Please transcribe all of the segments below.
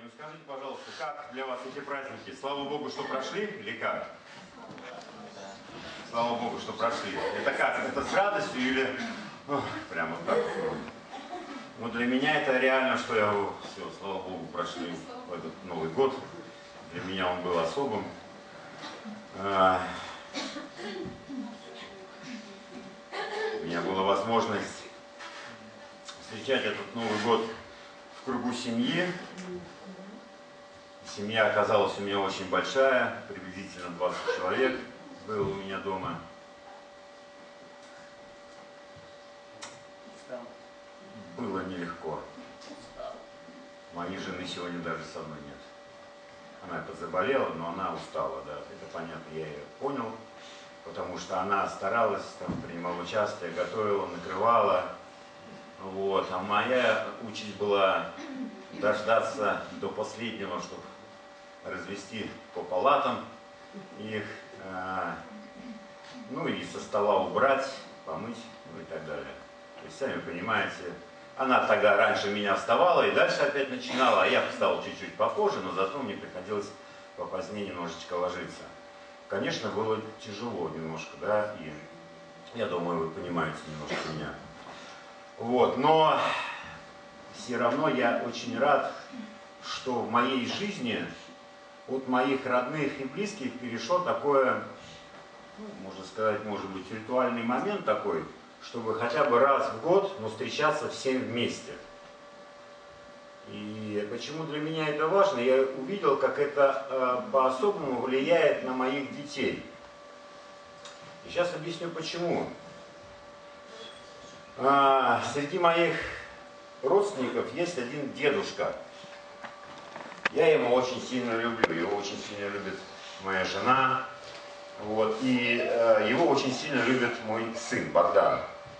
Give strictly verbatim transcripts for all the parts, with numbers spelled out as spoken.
ну скажите, пожалуйста, как для вас эти праздники? Слава Богу, что прошли или как? Слава Богу, что прошли. Это как? Это с радостью или ох, прямо так? Ну для меня это реально, что я, все, слава Богу, прошли в этот Новый год. Для меня он был особым. У меня была возможность встречать этот Новый год в кругу семьи. Семья оказалась у меня очень большая, приблизительно двадцать человек было у меня дома. Было нелегко. Моей жены сегодня даже со мной нет. Она подзаболела, но она устала, да, это понятно, я ее понял, потому что она старалась, там, принимала участие, готовила, накрывала, вот, а моя участь была дождаться до последнего, чтобы развести по палатам их, э, ну и со стола убрать, помыть, ну и так далее. То есть, сами понимаете, она тогда раньше меня вставала и дальше опять начинала, а я встал чуть-чуть попозже, но зато мне приходилось попозднее немножечко ложиться. Конечно, было тяжело немножко, да, и я думаю, вы понимаете немножко меня. Вот, но все равно я очень рад, что в моей жизни от моих родных и близких перешло такое, ну, можно сказать, может быть, ритуальный момент такой, чтобы хотя бы раз в год, но встречаться всем вместе. И почему для меня это важно? Я увидел, как это э, по-особому влияет на моих детей. И сейчас объясню почему. А, среди моих родственников есть один дедушка. Я его очень сильно люблю, его очень сильно любит моя жена. Вот, и э, его очень сильно любит мой сын Богдан.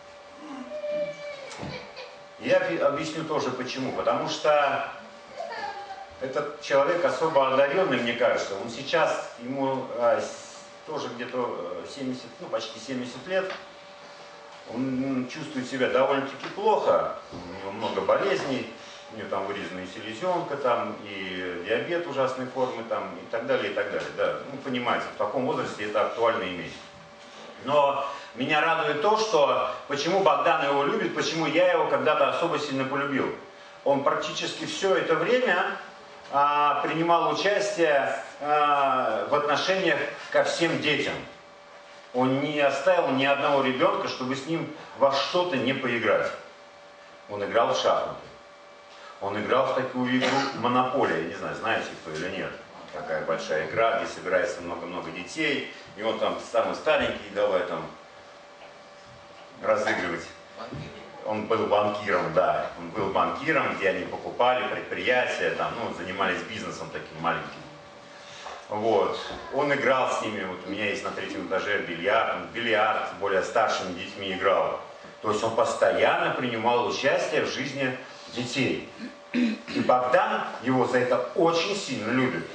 Я объясню тоже почему. Потому что этот человек особо одаренный, мне кажется. Он сейчас, ему э, тоже где-то семьдесят, ну почти семьдесят лет. Он чувствует себя довольно-таки плохо. У него много болезней. У него там вырезанная селезенка, там, и диабет ужасной формы, там, и так далее, и так далее. Да. Ну, понимаете, в таком возрасте это актуально иметь. Но меня радует то, что почему Богдан его любит, почему я его когда-то особо сильно полюбил. Он практически все это время а, принимал участие а, в отношениях ко всем детям. Он не оставил ни одного ребенка, чтобы с ним во что-то не поиграть. Он играл в шахматы. Он играл в такую игру «Монополия». Я не знаю, знаете кто или нет. Такая большая игра, где собирается много-много детей. И он там самый старенький, давай там разыгрывать. Он был банкиром, да. Он был банкиром, где они покупали предприятия, там, ну, занимались бизнесом таким маленьким. Вот. Он играл с ними. Вот у меня есть на третьем этаже бильярд. Он в бильярд с более старшими детьми играл. То есть он постоянно принимал участие в жизни детей. И Богдан его за это очень сильно любит.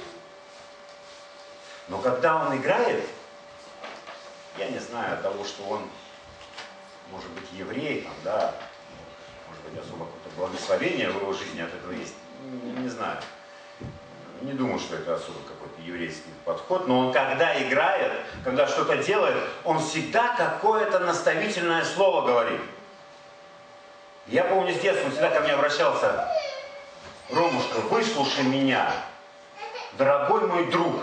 Но когда он играет, я не знаю, от того, что он, может быть, еврей, там, да, может быть, особо какое-то благословение в его жизни от этого есть, не, не знаю. Не думаю, что это особо какой-то еврейский подход, но он когда играет, когда что-то делает, он всегда какое-то наставительное слово говорит. Я помню с детства, он всегда ко мне обращался: Ромушка, выслушай меня, дорогой мой друг.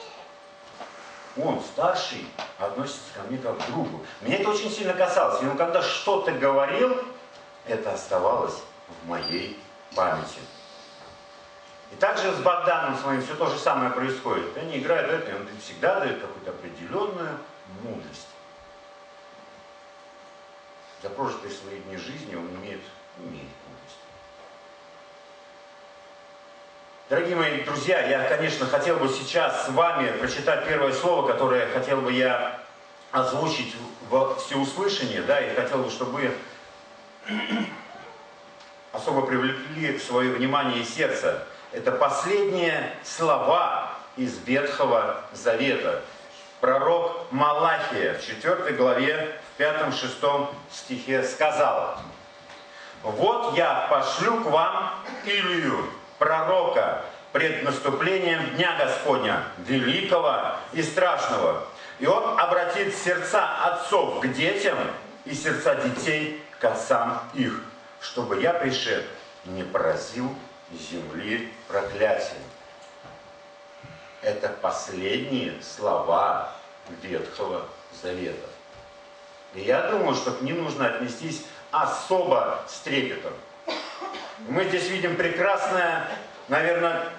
Он старший, относится ко мне как к другу. Меня это очень сильно касалось. И он когда что-то говорил, это оставалось в моей памяти. И также с Богданом своим все то же самое происходит. Они играют это, и он всегда дает какую-то определенную мудрость. За прожитые свои дни жизни он имеет, имеет мудрость. Дорогие мои друзья, я, конечно, хотел бы сейчас с вами прочитать первое слово, которое хотел бы я озвучить во всеуслышание, да, и хотел бы, чтобы вы особо привлекли свое внимание и сердце. Это последние слова из Ветхого Завета. Пророк Малахия в четвёртой главе, в пятом-шестом стихе сказал: «Вот я пошлю к вам Илию, пророка, пред наступлением Дня Господня, великого и страшного. И Он обратит сердца отцов к детям и сердца детей к отцам их, чтобы я, пришед, не поразил земли проклятием. Это последние слова Ветхого Завета. И я думаю, что к ним нужно отнестись особо с трепетом. Мы здесь видим прекрасное, наверное,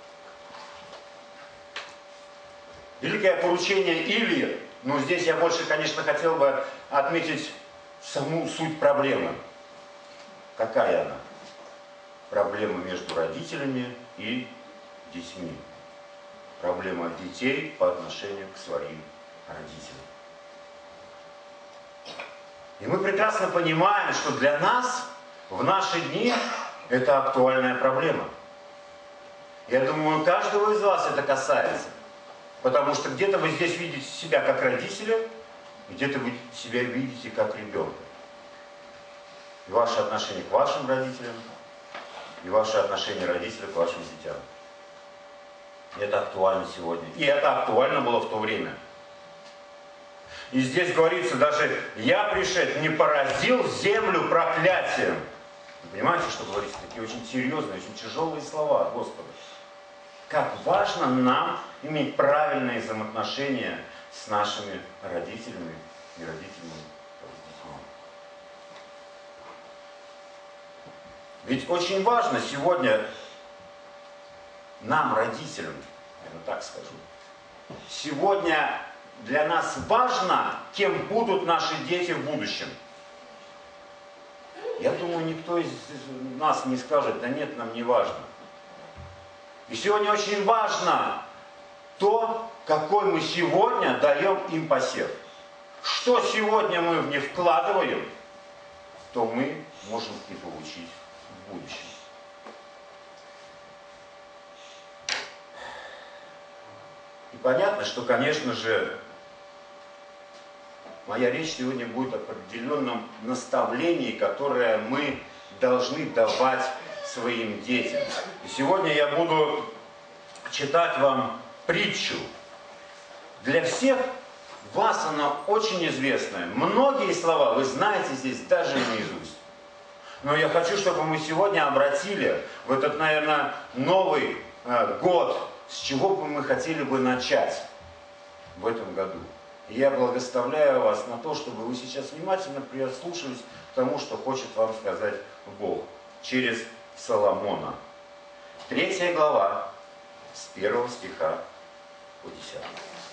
великое поручение Илии. Но здесь я больше, конечно, хотел бы отметить саму суть проблемы. Какая она? Проблема между родителями и детьми. Проблема детей по отношению к своим родителям. И мы прекрасно понимаем, что для нас в наши дни это актуальная проблема. Я думаю, каждого из вас это касается. Потому что где-то вы здесь видите себя как родители, где-то вы себя видите как ребенка. И ваше отношение к вашим родителям, и ваше отношение родителей к вашим детям. И это актуально сегодня. И это актуально было в то время. И здесь говорится даже, я пришед, не поразил землю проклятием. Вы понимаете, что говорится? Такие очень серьезные, очень тяжелые слова от Господа. Как важно нам иметь правильные взаимоотношения с нашими родителями и родителями с детьми. Ведь очень важно сегодня нам, родителям, наверное, так скажу, сегодня для нас важно, кем будут наши дети в будущем. Я думаю, никто из нас не скажет, да нет, нам не важно. И сегодня очень важно то, какой мы сегодня даем им посев. Что сегодня мы в них вкладываем, то мы можем и получить в будущем. И понятно, что, конечно же, моя речь сегодня будет о определенном наставлении, которое мы должны давать своим детям. И сегодня я буду читать вам притчу. Для всех вас она очень известная. Многие слова вы знаете здесь даже наизусть. Но я хочу, чтобы мы сегодня обратили в этот, наверное, новый э, год, с чего бы мы хотели бы начать в этом году. И я благословляю вас на то, чтобы вы сейчас внимательно прислушались к тому, что хочет вам сказать Бог через Соломона. Третья глава, с первого стиха по десятый.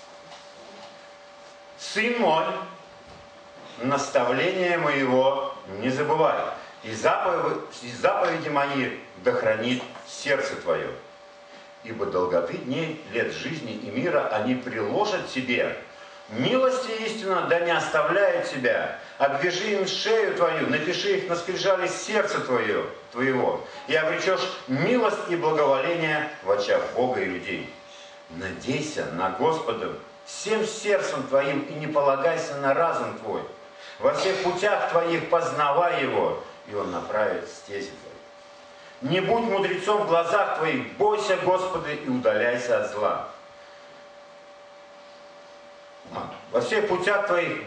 Сын мой, наставление моего не забывай, и заповеди, и заповеди мои да хранит сердце твое. Ибо долготы дней, лет жизни и мира они приложат тебе. Милость и истина да не оставляют тебя. Обвяжи им шею твою, напиши их на скрижали сердце твое, твоего, и обречешь милость и благоволение в очах Бога и людей. Надейся на Господа всем сердцем твоим и не полагайся на разум твой. Во всех путях твоих познавай его, и он направит стези твои. Не будь мудрецом в глазах твоих, бойся Господа и удаляйся от зла. А, во всех путях твоих...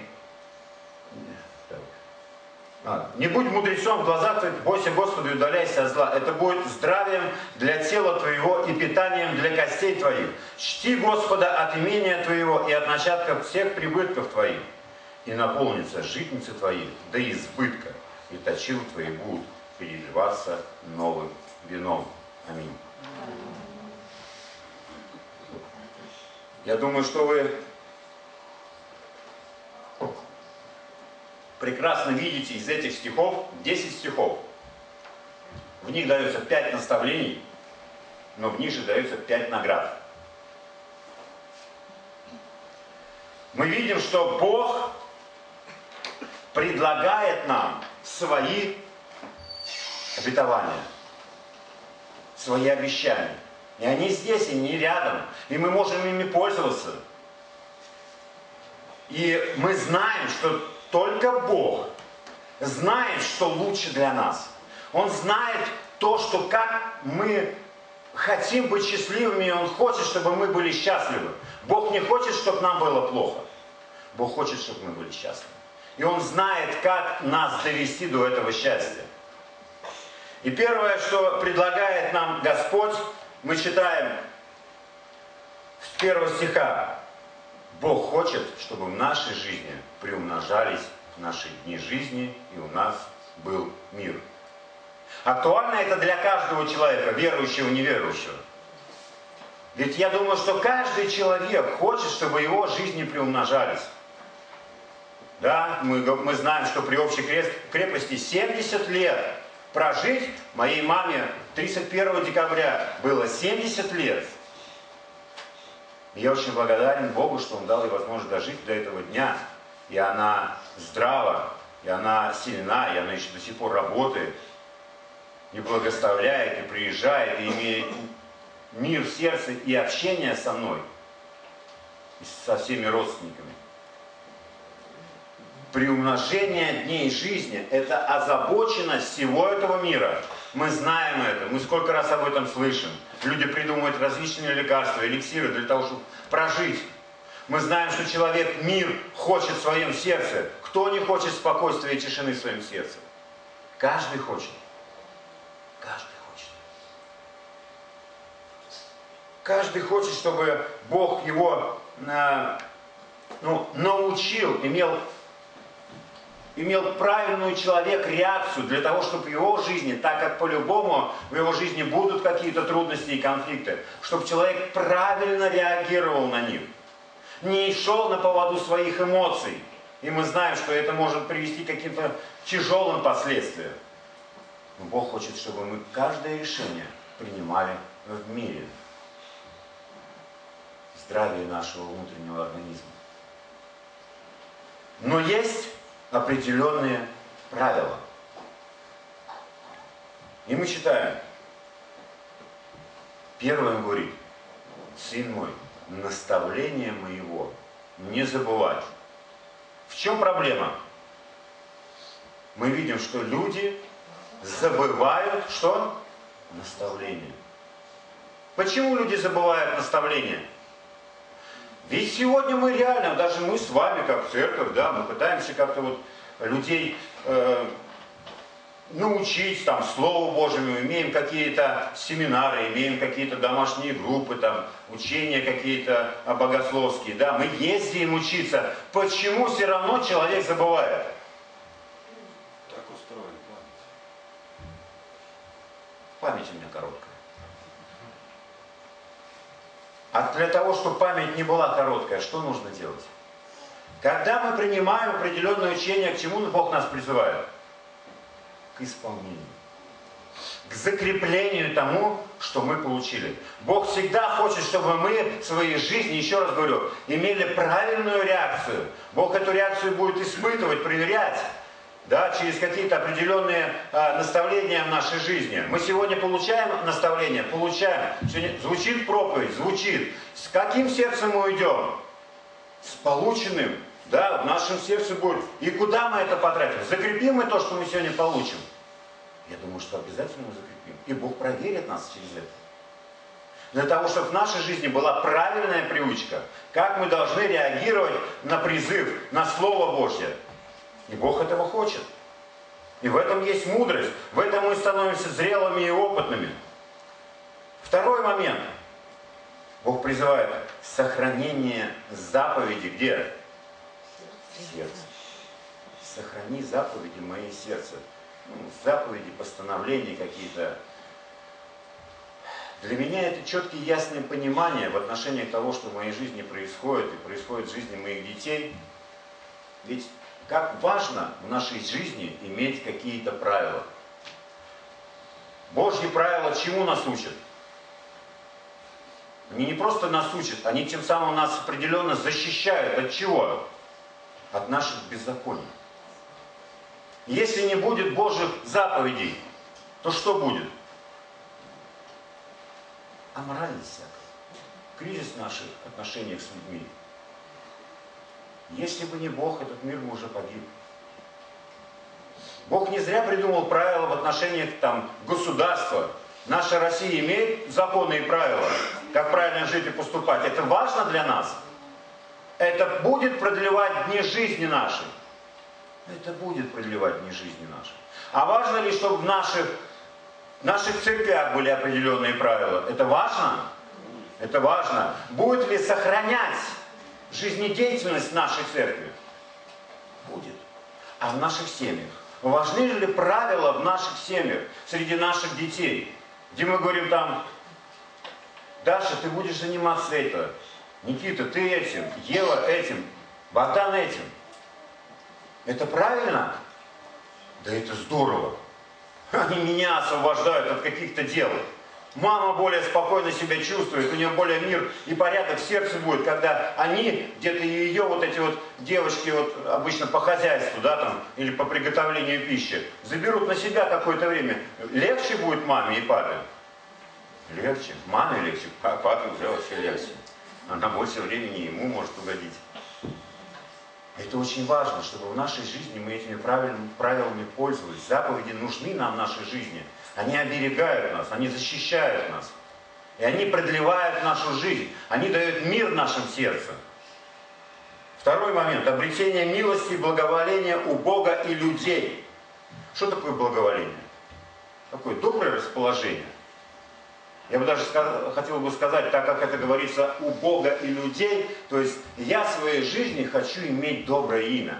А, не будь мудрецом в глазах твоих, бойся Господа и удаляйся от зла. Это будет здравием для тела твоего и питанием для костей твоих. Чти Господа от имения твоего и от начатков всех прибытков твоих. И наполнится житницы твои до избытка, и точилы твои будут переливаться новым вином. Аминь. Я думаю, что вы прекрасно видите из этих стихов десять стихов. В них дается пять наставлений, но в них же дается пять наград. Мы видим, что Бог предлагает нам свои обетования, свои обещания. И они здесь, и не рядом. И мы можем ими пользоваться. И мы знаем, что только Бог знает, что лучше для нас. Он знает то, что как мы хотим быть счастливыми, и Он хочет, чтобы мы были счастливы. Бог не хочет, чтобы нам было плохо. Бог хочет, чтобы мы были счастливы. И Он знает, как нас довести до этого счастья. И первое, что предлагает нам Господь, мы читаем с первого стиха. Бог хочет, чтобы в нашей жизни приумножались наши дни жизни, и у нас был мир. Актуально это для каждого человека, верующего и неверующего. Ведь я думаю, что каждый человек хочет, чтобы его жизни приумножались. Да, мы, мы знаем, что при общей крепости семьдесят лет прожить моей маме тридцать первого декабря было семьдесят лет. И я очень благодарен Богу, что Он дал ей возможность дожить до этого дня. И она здрава, и она сильна, и она еще до сих пор работает. И благословляет, и приезжает, и имеет мир в сердце и общение со мной, и со всеми родственниками. Приумножение дней жизни – это озабоченность всего этого мира. Мы знаем это, мы сколько раз об этом слышим. Люди придумывают различные лекарства, эликсиры для того, чтобы прожить. Мы знаем, что человек мир хочет в своем сердце. Кто не хочет спокойствия и тишины в своем сердце? Каждый хочет. Каждый хочет. Каждый хочет, чтобы Бог его э, ну, научил, имел, имел правильную человек реакцию для того, чтобы в его жизни, так как по-любому в его жизни будут какие-то трудности и конфликты, чтобы человек правильно реагировал на них. Не шел на поводу своих эмоций. И мы знаем, что это может привести к каким-то тяжелым последствиям. Но Бог хочет, чтобы мы каждое решение принимали в мире. Здравие нашего внутреннего организма. Но есть определенные правила. И мы читаем. Первое он говорит: сын мой, наставление моего не забывать. В чем проблема? Мы видим, что люди забывают что? Наставление. Почему люди забывают наставление? Ведь сегодня мы реально, даже мы с вами, как церковь, да, мы пытаемся как-то вот людей э, научить там Слову Божьему, имеем какие-то семинары, имеем какие-то домашние группы, там, учения какие-то богословские, да, мы ездим учиться. Почему все равно человек забывает? Так устроена память. Память у меня короткая. А для того, чтобы память не была короткая, что нужно делать? Когда мы принимаем определенное учение, к чему Бог нас призывает? К исполнению. К закреплению тому, что мы получили. Бог всегда хочет, чтобы мы в своей жизни, еще раз говорю, имели правильную реакцию. Бог эту реакцию будет испытывать, проверять. Да, через какие-то определенные а, наставления в нашей жизни. Мы сегодня получаем наставления, получаем. Сегодня звучит проповедь, звучит. С каким сердцем мы уйдем? С полученным. Да, в нашем сердце будет. И куда мы это потратим? Закрепим мы то, что мы сегодня получим? Я думаю, что обязательно мы закрепим. И Бог проверит нас через это. Для того, чтобы в нашей жизни была правильная привычка, как мы должны реагировать на призыв, на Слово Божье. И Бог этого хочет. И в этом есть мудрость. В этом мы становимся зрелыми и опытными. Второй момент. Бог призывает сохранение заповеди где? В сердце. Сохрани заповеди в моей сердце. Ну, заповеди, постановления какие-то. Для меня это четкие ясные понимания в отношении того, что в моей жизни происходит и происходит в жизни моих детей. Ведь как важно в нашей жизни иметь какие-то правила. Божьи правила чему нас учат? Они не просто нас учат, они тем самым нас определенно защищают. От чего? От наших беззаконий. Если не будет Божьих заповедей, то что будет? Аморальность всякая. Кризис в наших отношениях с людьми. Если бы не Бог, этот мир бы уже погиб. Бог не зря придумал правила в отношениях там, государства. Наша Россия имеет законы и правила, как правильно жить и поступать. Это важно для нас. Это будет продлевать дни жизни нашей. Это будет продлевать дни жизни нашей. А важно ли, чтобы в наших, в наших церквях были определенные правила? Это важно? Это важно. Будет ли сохранять жизнедеятельность нашей церкви? Будет. А в наших семьях? Важны ли правила в наших семьях, среди наших детей? Где мы говорим там: Даша, ты будешь заниматься этим, Никита, ты этим, Ева этим, Богдан этим. Это правильно? Да это здорово. Они меня освобождают от каких-то дел. Мама более спокойно себя чувствует, у нее более мир и порядок в сердце будет, когда они, где-то ее вот эти вот девочки, вот обычно по хозяйству, да, там, или по приготовлению пищи, заберут на себя какое-то время. Легче будет маме и папе? Легче. Маме легче, папе уже вообще легче. Она больше времени ему может угодить. Это очень важно, чтобы в нашей жизни мы этими правильными правилами пользовались. Заповеди нужны нам в нашей жизни. Они оберегают нас, они защищают нас. И они продлевают нашу жизнь. Они дают мир в нашем сердце. Второй момент. Обретение милости и благоволения у Бога и людей. Что такое благоволение? Такое доброе расположение. Я бы даже сказал, хотел бы сказать, так как это говорится у Бога и людей, то есть я в своей жизни хочу иметь доброе имя.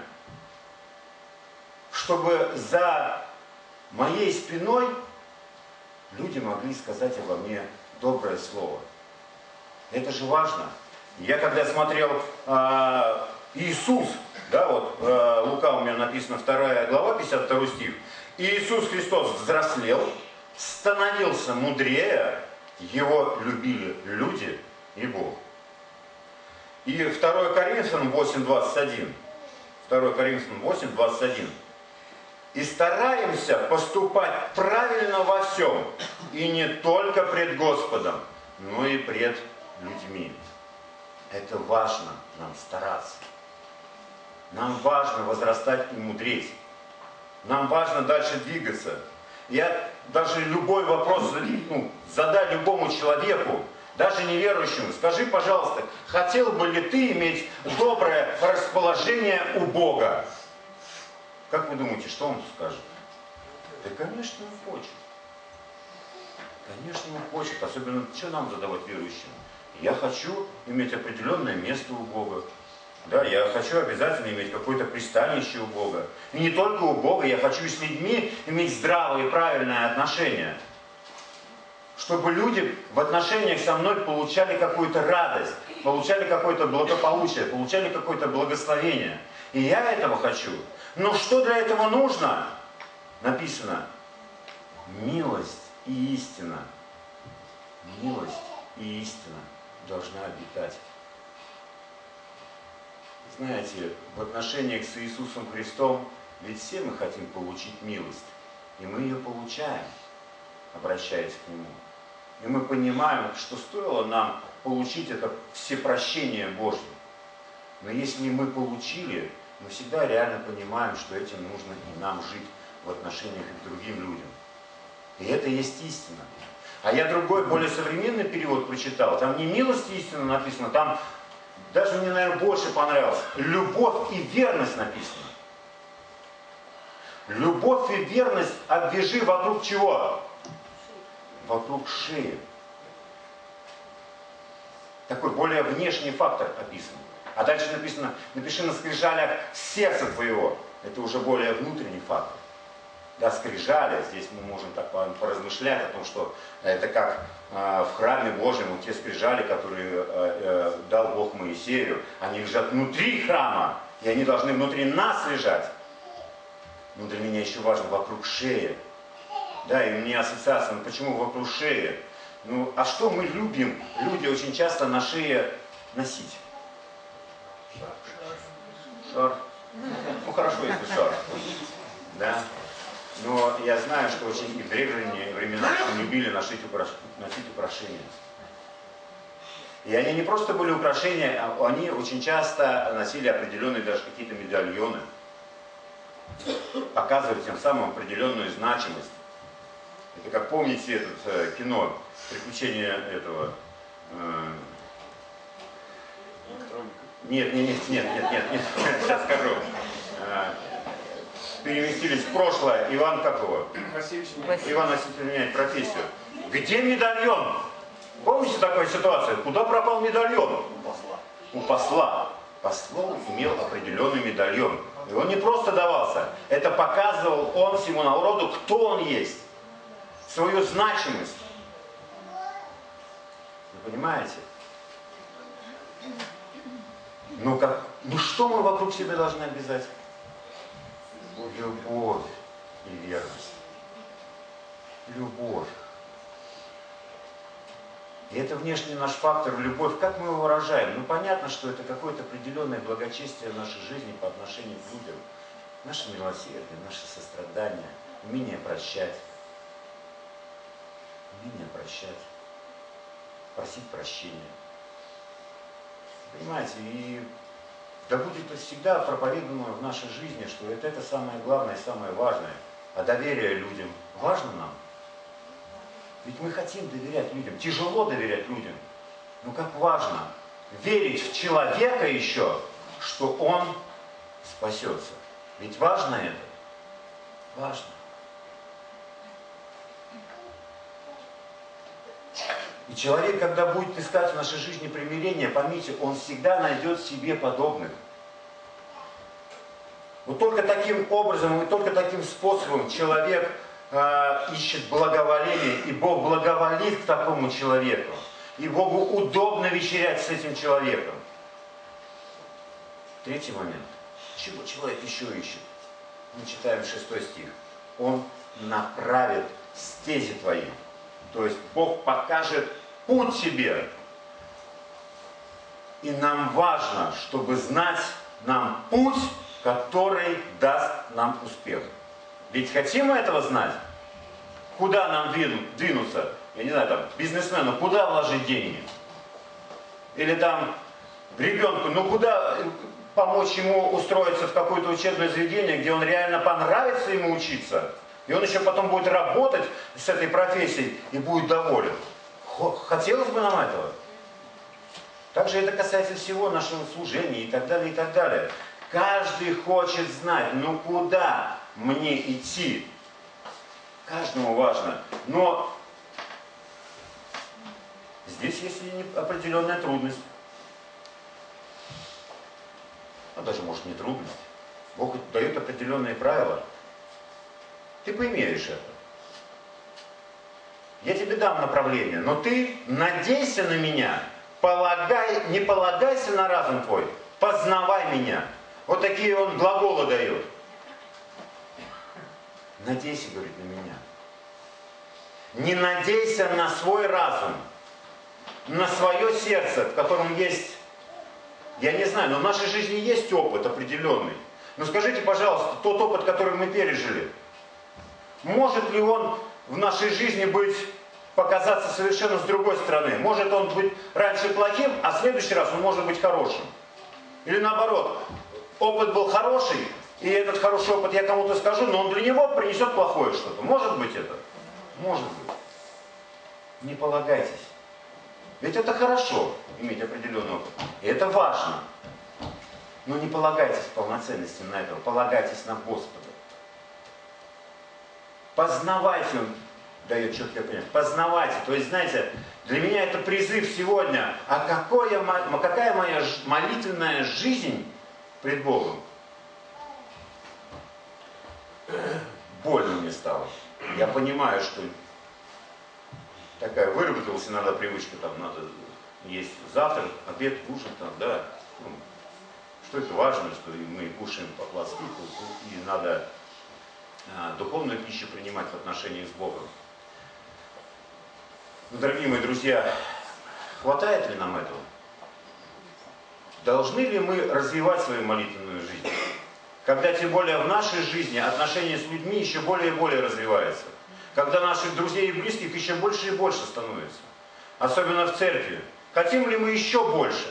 Чтобы за моей спиной люди могли сказать обо мне доброе слово. Это же важно. Я когда смотрел э, Иисус, да, вот э, Лука у меня написано вторая глава, пятьдесят второй стих. Иисус Христос взрослел, становился мудрее, его любили люди и Бог. И второе Коринфянам восемь двадцать один. второе Коринфянам восемь двадцать один. И стараемся поступать правильно во всем, и не только пред Господом, но и пред людьми. Это важно нам стараться. Нам важно возрастать и мудреть. Нам важно дальше двигаться. Я даже любой вопрос ну, задай любому человеку, даже неверующему. Скажи, пожалуйста, хотел бы ли ты иметь доброе расположение у Бога? Как вы думаете, что он скажет? Да, конечно, он хочет. Конечно, он хочет. Особенно, что нам задавать верующим? Я хочу иметь определенное место у Бога. Да, я хочу обязательно иметь какое-то пристанище у Бога. И не только у Бога, я хочу и с людьми иметь здравые и правильные отношения. Чтобы люди в отношениях со мной получали какую-то радость, получали какое-то благополучие, получали какое-то благословение. И я этого хочу. Но что для этого нужно? Написано: милость и истина. Милость и истина должна обитать. Знаете, в отношениях с Иисусом Христом ведь все мы хотим получить милость. И мы ее получаем, обращаясь к Нему. И мы понимаем, что стоило нам получить это всепрощение Божье. Но если мы получили, мы всегда реально понимаем, что этим нужно и нам жить в отношениях и к другим людям. И это есть истина. А я другой, более современный перевод прочитал. Там не милость и истина написано, там даже мне, наверное, больше понравилось. Любовь и верность написано. Любовь и верность обвяжи вокруг чего? Вокруг шеи. Такой более внешний фактор описан. А дальше написано: напиши на скрижалях сердца твоего. Это уже более внутренний фактор. Да, скрижали, здесь мы можем так поразмышлять о том, что это как э, в храме Божьем, вот те скрижали, которые э, э, дал Бог Моисею, они лежат внутри храма, и они должны внутри нас лежать. Но для меня еще важно вокруг шеи. Да, и у меня ассоциация, ну почему вокруг шеи? Ну, а что мы любим, люди очень часто на шее носить? Шарф. Ну хорошо, если шарф. Да. Но я знаю, что очень и в древние времена любили носить, украш... носить украшения. И они не просто были украшения, а они очень часто носили определенные даже какие-то медальоны. Показывали тем самым определенную значимость. Это как помните это э, кино «Приключения этого...» э, Нет, нет, нет, нет, нет, нет, нет, сейчас скажу. Э, переместились в прошлое. Иван какого? Васильевич. Иван Васильевич меняет профессию. Где медальон? Помните такую ситуацию? Куда пропал медальон? У посла. У посла. Посол имел определенный медальон. И он не просто давался. Это показывал он всему народу, кто он есть. Свою значимость. Вы понимаете? Ну, как, ну что мы вокруг себя должны обязать? Любовь и верность. Любовь. И это внешний наш фактор, любовь. Как мы его выражаем? Ну, понятно, что это какое-то определенное благочестие в нашей жизни по отношению к людям. Наше милосердие, наше сострадание, умение прощать. Умение прощать. Просить прощения. Понимаете, и да будет это всегда проповедано в нашей жизни, что это, это самое главное, самое важное. А доверие людям важно нам. Ведь мы хотим доверять людям. Тяжело доверять людям. Но как важно верить в человека еще, что он спасется. Ведь важно это. Важно. И человек, когда будет искать в нашей жизни примирение, поймите, он всегда найдет себе подобных. Вот только таким образом и только таким способом человек э, ищет благоволение, и Бог благоволит к такому человеку. И Богу удобно вечерять с этим человеком. Третий момент. Чего человек еще ищет? Мы читаем шестой стих. Он направит стези твои. То есть Бог покажет путь тебе. И нам важно, чтобы знать нам путь, который даст нам успех. Ведь хотим мы этого знать? Куда нам двинуться? Я не знаю, там, бизнесмену, куда вложить деньги? Или там ребенку, ну куда помочь ему устроиться в какое-то учебное заведение, где он реально понравится ему учиться? И он еще потом будет работать с этой профессией и будет доволен. Хотелось бы нам этого. Также это касается всего нашего служения и так далее, и так далее. Каждый хочет знать, ну куда мне идти. Каждому важно. Но здесь есть и определенная трудность. А даже может не трудность. Бог дает определенные правила. Ты поимеешь это. Я тебе дам направление, но ты надейся на меня, полагай, не полагайся на разум твой, познавай меня. Вот такие он глаголы дает. Надейся, говорит, на меня. Не надейся на свой разум, на свое сердце, в котором есть, я не знаю, но в нашей жизни есть опыт определенный. Но скажите, пожалуйста, тот опыт, который мы пережили, может ли он в нашей жизни быть, показаться совершенно с другой стороны? Может он быть раньше плохим, а в следующий раз он может быть хорошим? Или наоборот, опыт был хороший, и этот хороший опыт я кому-то скажу, но он для него принесет плохое что-то. Может быть это? Может быть. Не полагайтесь. Ведь это хорошо, иметь определенный опыт. И это важно. Но не полагайтесь в полноценности на это, полагайтесь на Господа. Познавайте, он дает четкое понятие. Познавайте. То есть, знаете, для меня это призыв сегодня. А какое, какая моя молитвенная жизнь пред Богом? Больно мне стало. Я понимаю, что такая выработалась иногда привычка, там надо есть завтрак, обед, ужин, там, да. Ну, что это важно, что мы кушаем по-плотски, и надо а, духовную пищу принимать в отношении с Богом. Ну, дорогие мои друзья, хватает ли нам этого? Должны ли мы развивать свою молитвенную жизнь? Когда тем более в нашей жизни отношения с людьми еще более и более развиваются. Когда наших друзей и близких еще больше и больше становится. Особенно в церкви. Хотим ли мы еще больше?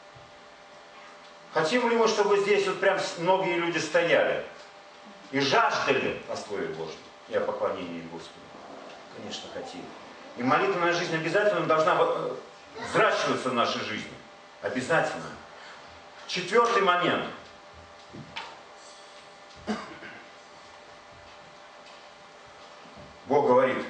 Хотим ли мы, чтобы здесь вот прям многие люди стояли и жаждали о Слове Божьем и о поклонении Господу? Конечно, хотим. И молитвенная жизнь обязательно должна взращиваться в нашей жизни. Обязательно. Четвертый момент. Бог говорит,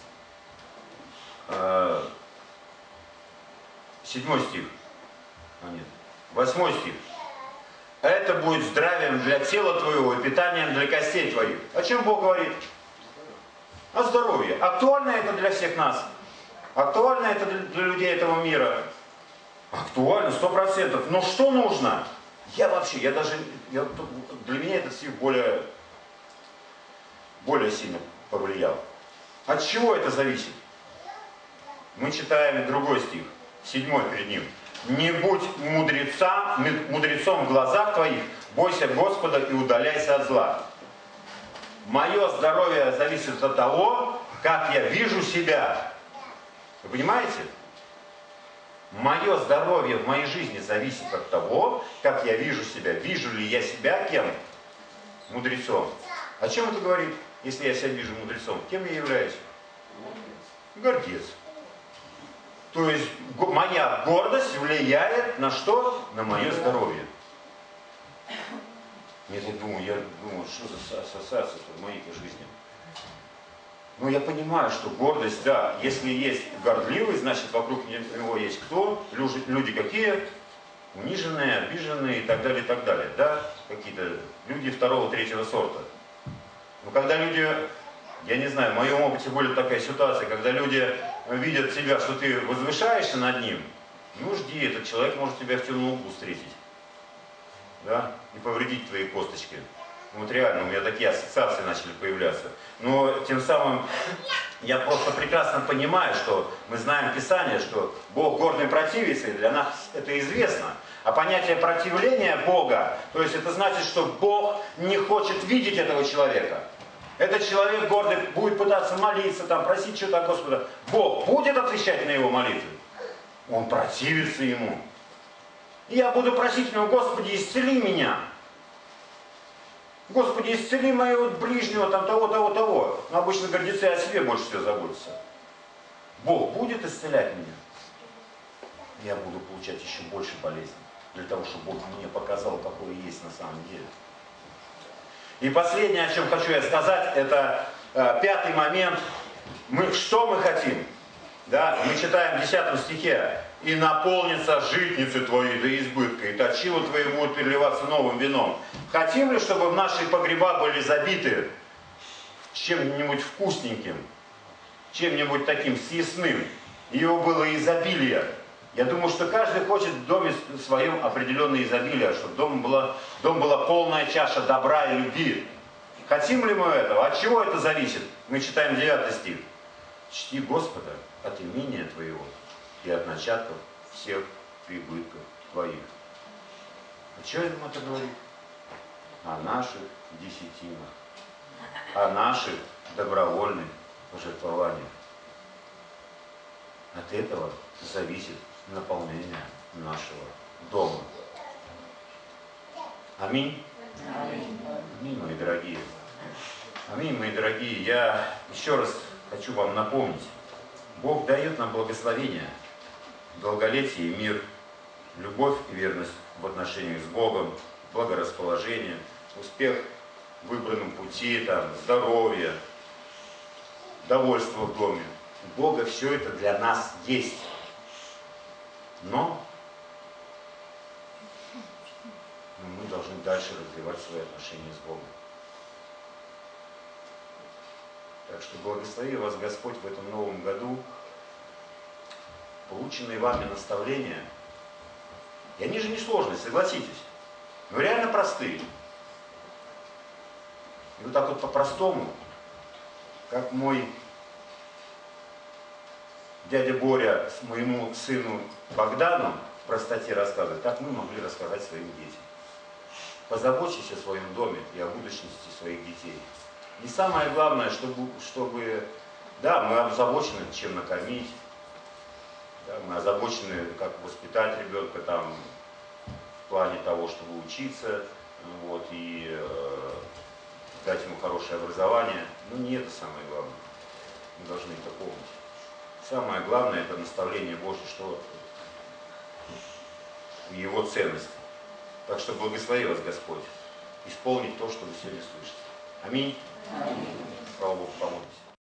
э, седьмой стих, а нет, восьмой стих. Это будет здравием для тела твоего и питанием для костей твоих. О чем Бог говорит? О здоровье. Актуально это для всех нас? Актуально это для людей этого мира? Актуально, сто процентов. Но что нужно? Я вообще, я даже, я, для меня этот стих более, более сильно повлиял. От чего это зависит? Мы читаем другой стих, седьмой перед ним. Не будь мудреца, мудрецом в глазах твоих, бойся Господа и удаляйся от зла. Мое здоровье зависит от того, как я вижу себя. Вы понимаете? Мое здоровье в моей жизни зависит от того, как я вижу себя. Вижу ли я себя кем? Мудрецом. О чем это говорит, если я себя вижу мудрецом? Кем я являюсь? Гордец. То есть моя гордость влияет на что? На мое здоровье. Нет, я думаю, я думаю, что за ассоциация в моей жизни. Но я понимаю, что гордость, да, если есть гордливый, значит вокруг него есть кто? Люди, люди какие? Униженные, обиженные и так далее, и так далее. Да? Какие-то люди второго, третьего сорта. Но когда люди, я не знаю, в моем опыте была такая ситуация, когда люди видят тебя, что ты возвышаешься над ним, ну жди, этот человек может тебя в темном углу встретить. Да? И повредить твои косточки. Вот реально, у меня такие ассоциации начали появляться. Но тем самым я просто прекрасно понимаю, что мы знаем Писание, что Бог гордый противится, и для нас это известно. А понятие противления Бога, то есть это значит, что Бог не хочет видеть этого человека. Этот человек гордый будет пытаться молиться, там, просить что-то от Господа. Бог будет отвечать на его молитвы? Он противится ему. И я буду просить у него: Господи, исцели меня. Господи, исцели моего ближнего, там, того, того, того. Но обычно гордецы о себе больше всего заботятся. Бог будет исцелять меня? Я буду получать еще больше болезней. Для того, чтобы Бог мне показал, какой есть на самом деле. И последнее, о чем хочу я сказать, это э, пятый момент. Мы, что мы хотим? Да? Мы читаем в десятом стихе. «И наполнится житницы твои до избытка, и точила твои будут переливаться новым вином». Хотим ли, чтобы наши погреба были забиты чем-нибудь вкусненьким, чем-нибудь таким съестным? Его было изобилие. Я думаю, что каждый хочет в доме своем определенное изобилие, чтобы дом была, дом была полная чаша добра и любви. Хотим ли мы этого? От чего это зависит? Мы читаем девятый стих. «Чти Господа от имения твоего и от начатков всех прибытков твоих». О чем это говорит? О наших десятинах, о наших добровольных пожертвованиях. От этого зависит наполнение нашего дома. Аминь. Аминь. Аминь, мои дорогие. Аминь, мои дорогие. Я еще раз хочу вам напомнить. Бог дает нам благословение, долголетие и мир, любовь и верность в отношениях с Богом, благорасположение, успех в выбранном пути, там, здоровье, довольство в доме. У Бога все это для нас есть. Но мы должны дальше развивать свои отношения с Богом. Так что благослови вас Господь в этом новом году. Полученные вами наставления, и они же не сложные, согласитесь, но реально простые. И вот так вот по-простому, как мой дядя Боря с моему сыну Богдану в простоте рассказывает, так мы могли рассказать своим детям. Позаботьтесь о своем доме и о будущности своих детей. И самое главное, чтобы, чтобы да, мы озабочены, чем накормить, да, мы озабочены, как воспитать ребенка там, в плане того, чтобы учиться, вот, и э, дать ему хорошее образование. Но не это самое главное. Мы должны это помнить. Самое главное это наставление Божье, что его ценности. Так что благослови вас Господь исполнить то, что вы сегодня слышите. Аминь. Аминь. Слава Богу, помолимся.